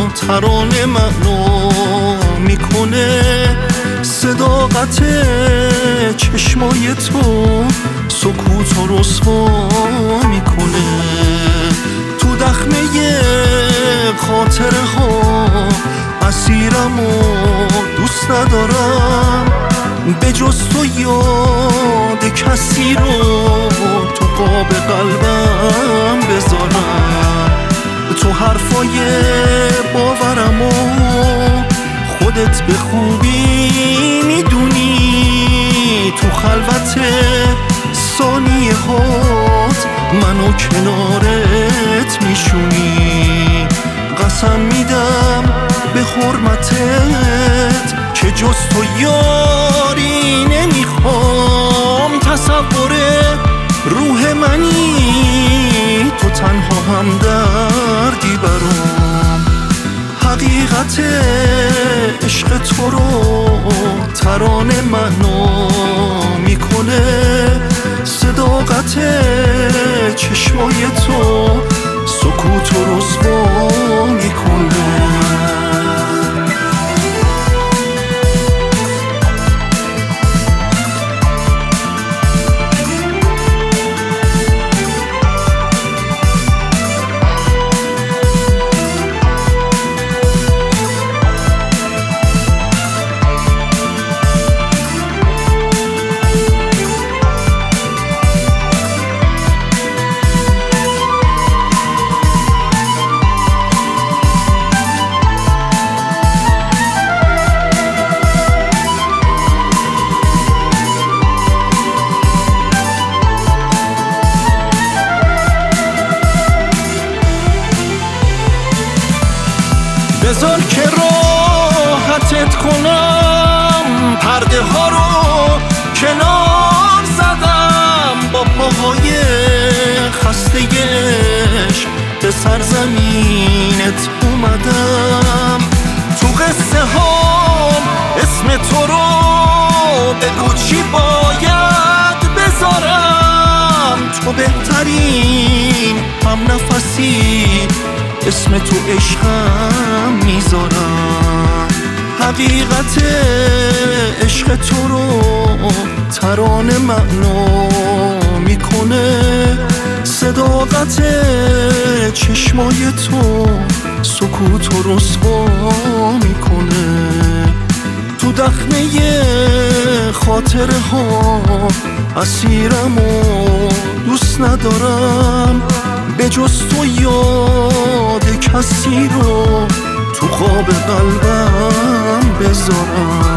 ترانه معنا میکنه، صداقت چشمای تو سکوت و رسوا میکنه. تو دخمه خاطره ها اسیرم و دوست ندارم، به جز تو یاد کسی رو تو قاب قلبم بذارم. تو حرفای باورم و خودت به خوبی میدونی، تو خلوت ثانیه هات منو کنارت میشونی. قسم میدم به حرمتت که جز تو یاری نمیخوام. تصور روح منی تو، تنها همدردی برام. حقیقت عشق تو رو ترانه معنا میکنه، صداقت چشمای تو سکوت و رسوا میکنه. بذار که راحتت کنم، پرده ها رو کنار زدم، با پاهای خسته عشق به سرزمینت اومدم. تو قصه ها اسم تو رو بگو چی باید بذارم، تو بهترین هم نفسی اسم تو عشقم میذارم. حقیقت عشق تو رو ترانه معنا میکنه، صداقت چشمای تو سکوت و رسوا میکنه. تو دخمه خاطره ها اسیرم و دوست ندارم، به جز تو یاد کسی رو تو قاب قلبم بذارم.